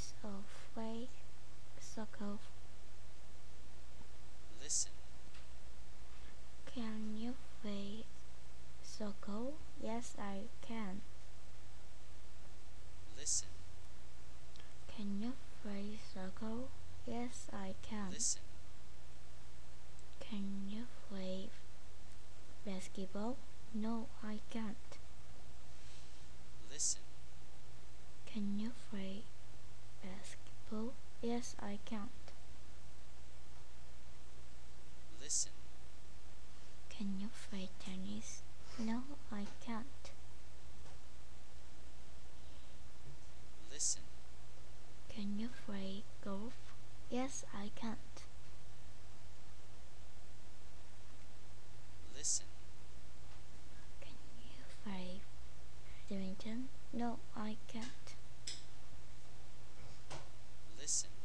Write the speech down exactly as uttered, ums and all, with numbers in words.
a play soccer? Listen. Can you play soccer? Yes, I can. Listen. Can you play soccer? Yes, I can. Listen. Can you play basketball? No, I can't. Listen. Can you play basketball? Yes, I can't. Listen. Can you play tennis? No, I can't. Listen. Can you play golf? Yes, I can't. Listen. Can you play badminton? No, I can't. Listen.